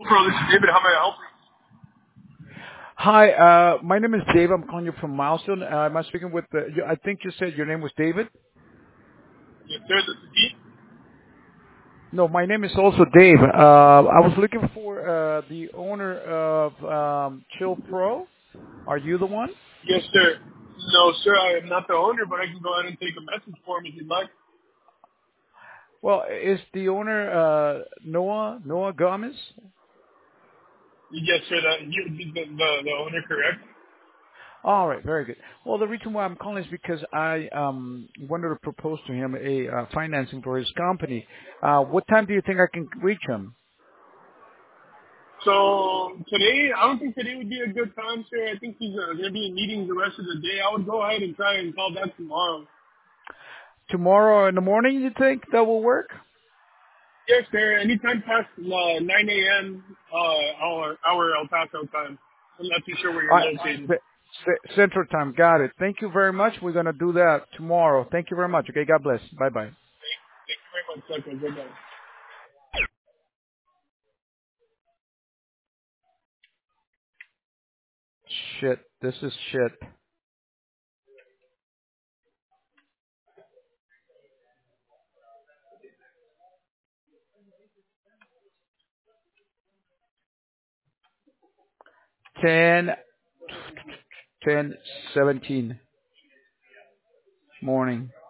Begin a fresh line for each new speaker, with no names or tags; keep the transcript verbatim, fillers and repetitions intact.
Bro, this is David. How may I help
Hi, uh, my name is Dave. I'm calling you from Milestone. Uh, am I speaking with the, you, I think you said your name was David?
you? Yes, sir. This is Heath.
No, my name is also Dave. Uh, I was looking for uh, the owner of um, Chill Pro. Are you the one?
Yes, sir. No, sir. I am not the owner, but I can go ahead and take a message for him if you'd like.
Well, is the owner uh, Noah, Noah Gomez?
Yes, sir. That you would be the, the the owner, correct?
All right, very good. Well, the reason why I'm calling is because I um, wanted to propose to him a uh, financing for his company. Uh, what time do you think I can reach him?
So today, I don't think today would be a good time, sir. I think he's uh, going to be in meetings the rest of the day. I would go ahead and try and call back tomorrow.
Tomorrow in the morning, you think that will work?
Yes, sir. Anytime past uh, nine a.m. Uh, our our El Paso time. I'm not too sure where
All
you're
right.
located.
C- C- Central Time. Got it. Thank you very much. We're going to do that tomorrow. Thank you very much. Okay. God bless. Bye bye.
Thank you very much, sir. Goodbye.
Shit. This is shit. Ten, ten, seventeen morning.